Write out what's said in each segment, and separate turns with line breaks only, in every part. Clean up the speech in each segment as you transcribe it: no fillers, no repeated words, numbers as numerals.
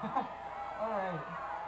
All right.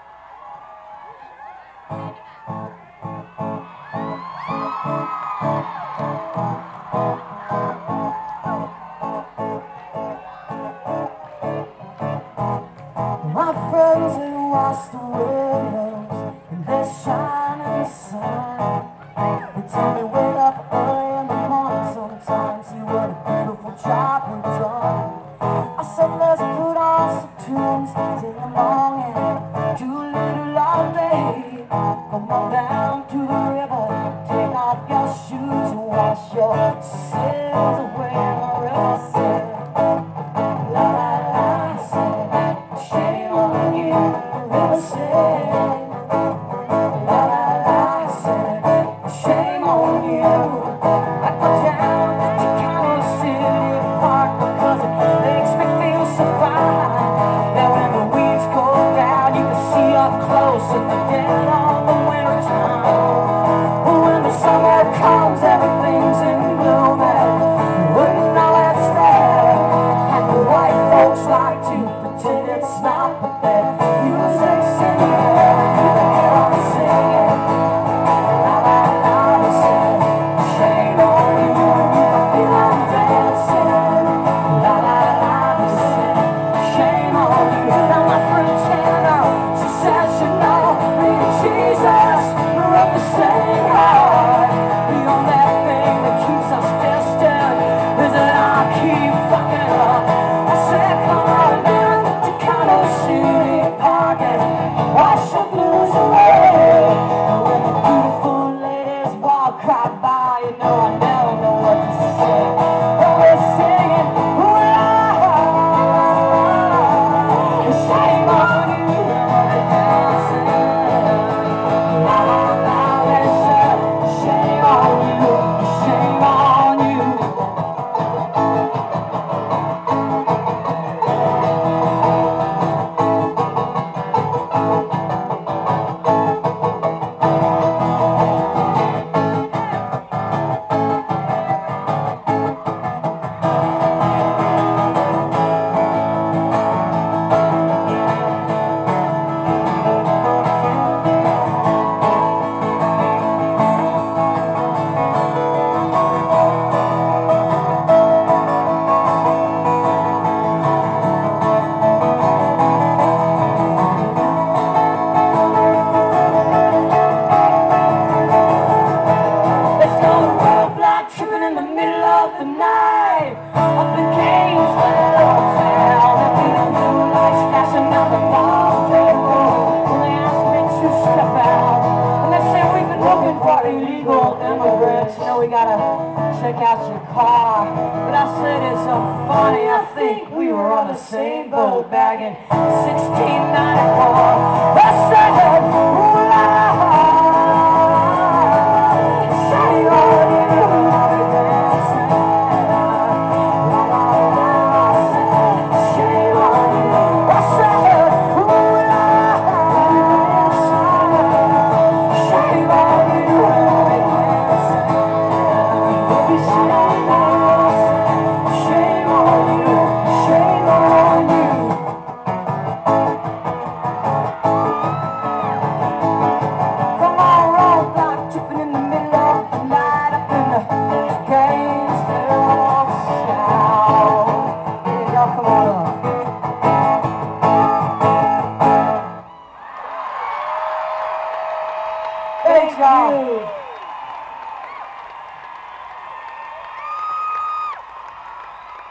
My friends they wash the windows and they shine in the sun. They tell me wake up early in the morning sometimes. See what a beautiful job we've done. I said let's put on some tunes in the morning, do a little all day. Come on down to the river, take off your shoes and wash your sins away. The river said, la la la, said, shame on you. The river said, la la la, said, shame on you. I go down to County City Park because it makes me feel so fine. That when the weeds go down, you can see up close at the dead of the winter time. When the summer comes, everything's in bloom and wouldn't know it's there. And the white folks like to pretend it's not, but their music's in the air. You can hear them singing, la la la, they say, shame on you. You can feel them dancing, la la la, they say, shame on you. Now my friend Tanner, she says you know me and Jesus are of the same heart. The only thing that keeps us distant is that I keep fucking up. I said come on down to County City Park and wash your blues away. And when the beautiful ladies walk right by, you know I never know what to say. Always singing, ooh la la, shame on you. La la la, they say, shame on you, shame on you. It's gonna roll black tripping in the middle of the night. Up in Gainesville, uptown. There'll be the moonlight flashing out the bars they roll. And they ask me to step out. And they say we've been looking for illegal immigrants. You know we gotta check out your car. But I said it's so funny. I think we were on the same boat back in 1694. I said, ooh la la. Shame on you, dancing. La la la, shame on you. I said, ooh la la, shame on you, dancing. We'll be singing, shame on you, shame on you. Come on, roll block, tripping in the middle of the night up in the Gainesville South. Yeah, y'all come on up. Thanks, y'all.